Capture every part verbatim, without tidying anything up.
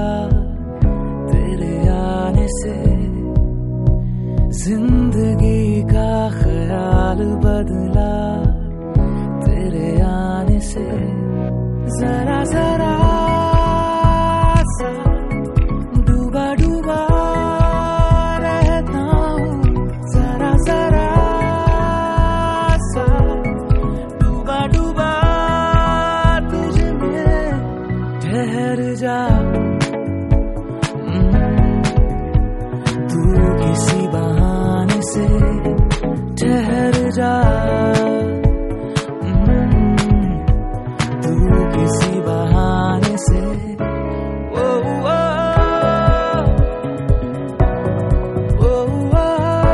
तेरे आने से, जिंदगी का ख्याल बदला तेरे आने से। जरा जरा सा डूबा डूबा रहता हूँ, जरा जरा सा डूबा डूबा तुझ में। ठहर जा तू किसी बहाने से, ठहर जा तू किसी बहाने से। ओ ओ ओ ओ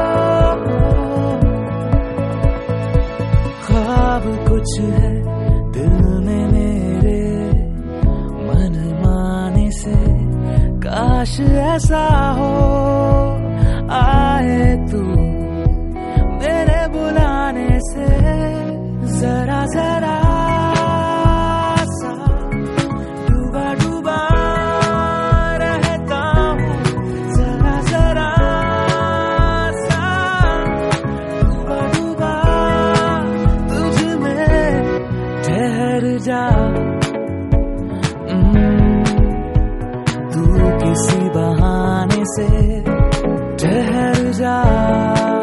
ख्वाब कुछ है दिल में मेरे, मन माने से काश ऐसा हो आए तू मेरे बुलाने से। जरा जरा सा डूबा डूबा रहता हूँ, जरा जरा सा डूबा डूबा तुझ में। ठहर जा तू किसी बहाने से, ठहर जा।